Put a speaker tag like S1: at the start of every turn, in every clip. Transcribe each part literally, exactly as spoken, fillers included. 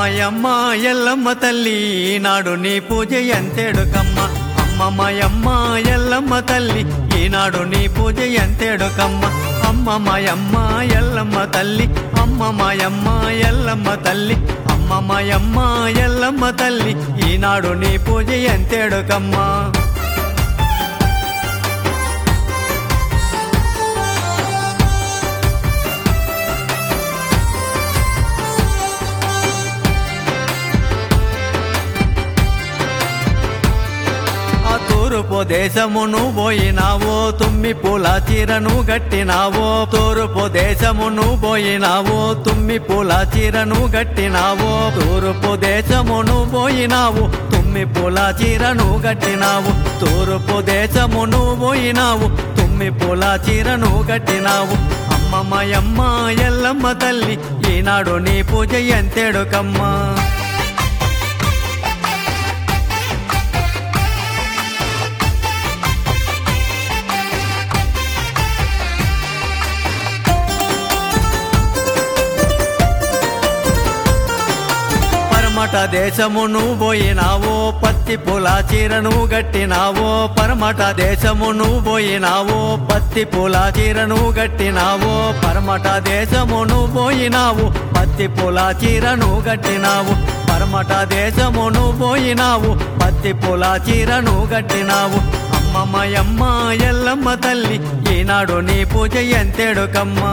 S1: మాయమ్మ ఎల్లమ్మ తల్లి ఈనాడు నీ పూజ ఎంతేడుకమ్మ అమ్మ మాయమ్మ ఎల్లమ్మ తల్లి ఈనాడు నీ పూజ ఎంతేడుకమ్మ అమ్మ మాయమ్మ ఎల్లమ్మ తల్లి అమ్మ మాయమ్మ ఎల్లమ్మ తల్లి అమ్మ మాయమ్మ ఎల్లమ్మ తల్లి ఈనాడు నీ పూజ ఎంతేడుకమ్మ తూర్పు దేశమును పోయినావో తుమ్మి పూల చీరను గట్టినావో తూర్పు దేశమును పోయినావో తుమ్మి పూల చీరను గట్టినావో తూర్పు దేశమును పోయినావు తుమ్మి పూల చీరను గట్టినావు తూర్పు దేశమును పోయినావు తుమ్మి పూల చీరను గట్టినావు అమ్మ మాయమ్మ ఎల్లమ్మ తల్లి ఈనాడు నీ పూజ ఎంతేడుకమ్మ పరమట దేశమును పోయినావో పత్తి పూల చీరను గట్టినావో పరమట దేశమును పోయినావో పత్తి పూల చీరను గట్టినావో పరమట దేశమును పోయినావు పత్తి పూల చీరను గట్టినావు పరమట దేశమును పోయినావు పత్తి పూల చీరను గట్టినావు అమ్మ మాయమ్మ ఎల్లమ్మ తల్లి ఈనాడు నీ పూజ ఎంతేడుకమ్మ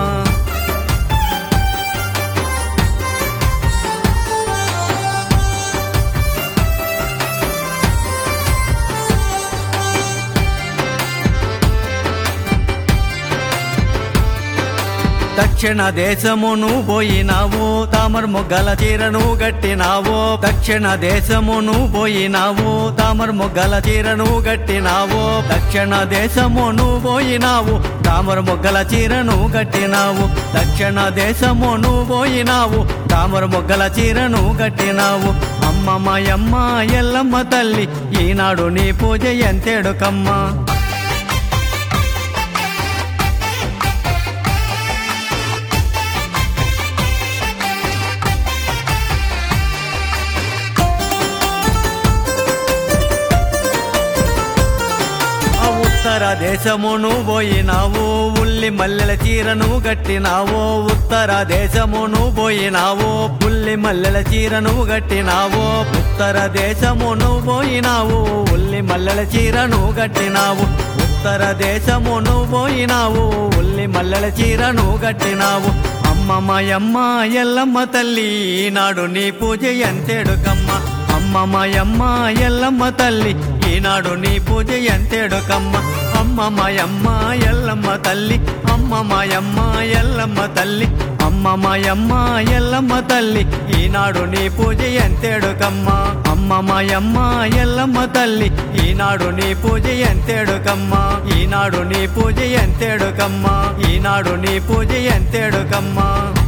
S1: దక్షిణ దేశమును పోయినావు తామర మొగ్గల చీరను గట్టినావో దక్షిణ దేశమును పోయినావు తామర మొగ్గల చీరను గట్టినావో దక్షిణ దేశమును పోయినావు తామర మొగ్గల చీరను గట్టినావు దక్షిణ దేశమును పోయినావు తామర మొగ్గల చీరను గట్టినావు అమ్మ మాయమ్మ ఎల్లమ్మ తల్లి ఈనాడు నీ పూజ ఎంతేడుకమ్మ ఉత్తర దేశమును పోయినావు ఉల్లి మల్లెల చీరను గట్టినావో ఉత్తర దేశమును పోయినావో ఉల్లి మల్లెల చీరను గట్టినావో ఉత్తర దేశమును పోయినావు ఉల్లి మల్లెల చీరను గట్టినావు ఉత్తర దేశమును పోయినావు ఉల్లి మల్లెల చీరను గట్టినావు అమ్మ మాయమ్మ ఎల్లమ్మ తల్లి ఈనాడు నీ పూజ ఎంతేడుకమ్మ అమ్మ మాయమ్మ ఎల్లమ్మ తల్లి ఈనాడు నీ పూజ ఎంతేడుకమ్మ అమ్మ మాయమ్మ ఎల్లమ్మ తల్లి అమ్మ మాయమ్మ ఎల్లమ్మ తల్లి అమ్మ మాయమ్మ ఎల్లమ్మ తల్లి ఈనాడు నీ పూజ ఎంతేడుకమ్మ అమ్మ మాయమ్మ ఎల్లమ్మ తల్లి ఈనాడు నీ పూజ ఎంతేడుకమ్మ ఈనాడు నీ పూజ ఎంతేడుకమ్మ ఈనాడు నీ పూజ ఎంతేడుకమ్మ